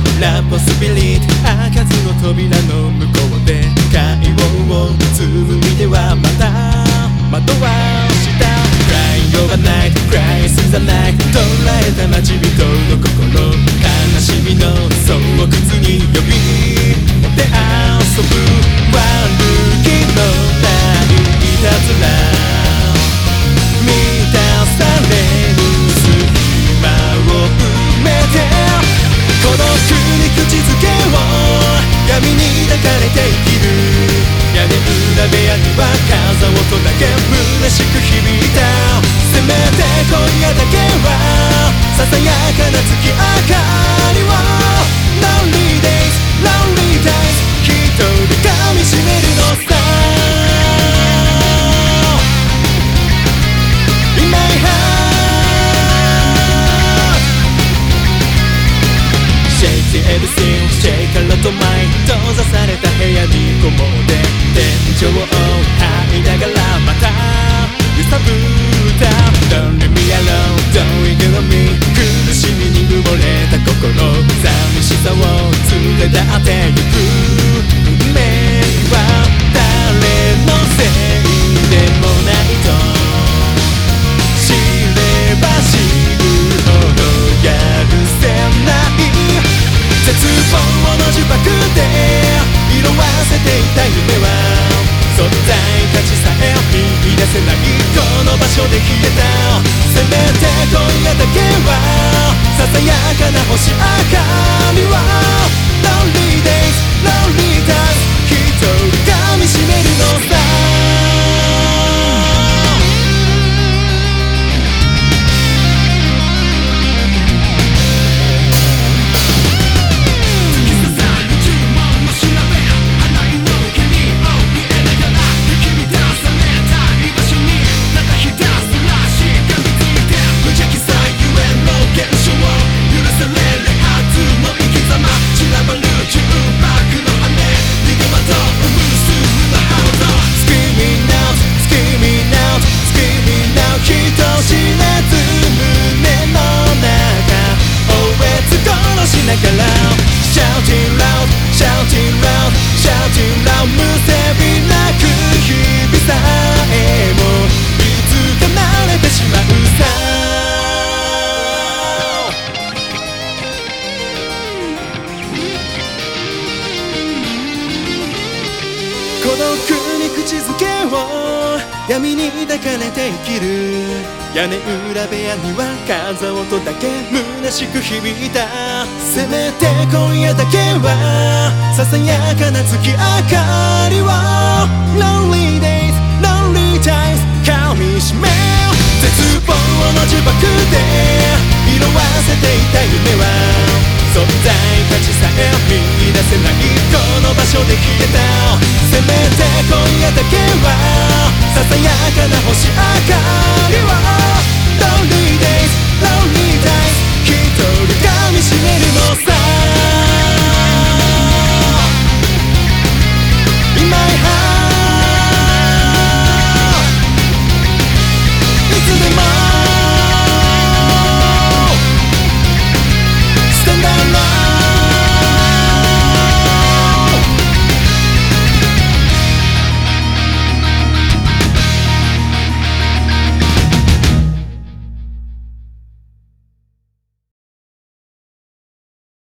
ラポスピリット開かずの扉の向こうで会話を紡いではまた惑わしたCrying over night, crying through the night 捉えた待ち人の心悲しみの巣窟に呼び持って遊ぶ悪気のないいたずら満たされる隙間を埋めてこの国口づけを闇に抱かれて生きる屋根裏部屋には風音だけ虚しく響いたせめて今夜だけはささやかな月明かりを Lonely days, lonely times 一人噛みしめるのさ In my heart Shake everything, shake a lot of mine 閉ざされた部屋にこもって天井を這いながらまた揺さぶった Don't leave me alone, don't ignore me 苦しみに埋もれた心寂しさを連れ立ってゆく運命は誰のせいでもないと知れば知るほどやるせない絶望の呪縛で色あせていた夢は存在価値さえ見出せないこの場所で消えたせめて今夜だけはささやかな星明かりを Lonely days, lonely times 一人噛みしめるのさこの国口づけを闇に抱かれて生きる屋根裏部屋には風音だけ虚しく響いたせめて今夜だけはささやかな月明かりを Lonely days, lonely times 噛みしめ絶望の呪縛で色あせていた夢は存在価値さえ見出せないこの場所で消えたせめて今夜だけはささやかな星明かりを Lonely